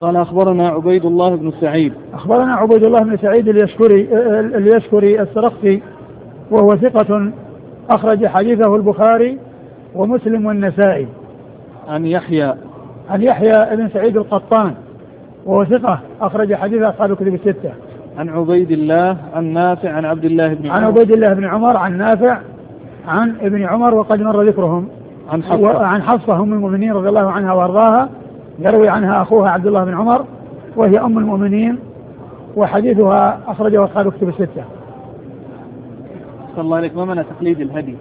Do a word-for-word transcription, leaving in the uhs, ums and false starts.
قال أخبرنا عبيد الله بن سعيد. أخبرنا عبيد الله بن سعيد اليشكري اليشكري السرخسي وهو ثقة أخرج حديثه البخاري ومسلم والنسائي. عن يحيى عن يحيى بن سعيد القطان وهو ثقة أخرج حديث أصحاب الكتب الستة. عن عبيد الله عن نافع عن عبد الله بن عمر عن عبيد الله بن عمر عن نافع عن ابن عمر وقد مر ذكرهم. عن حفصة عن حفصة أم المؤمنين رضي الله عنها وأرضاها يروي عنها أخوها عبد الله بن عمر وهي أم المؤمنين وحديثها أخرجه أصحاب الكتب الستة. صلى الله عليك. ما معنى تقليد الهدي؟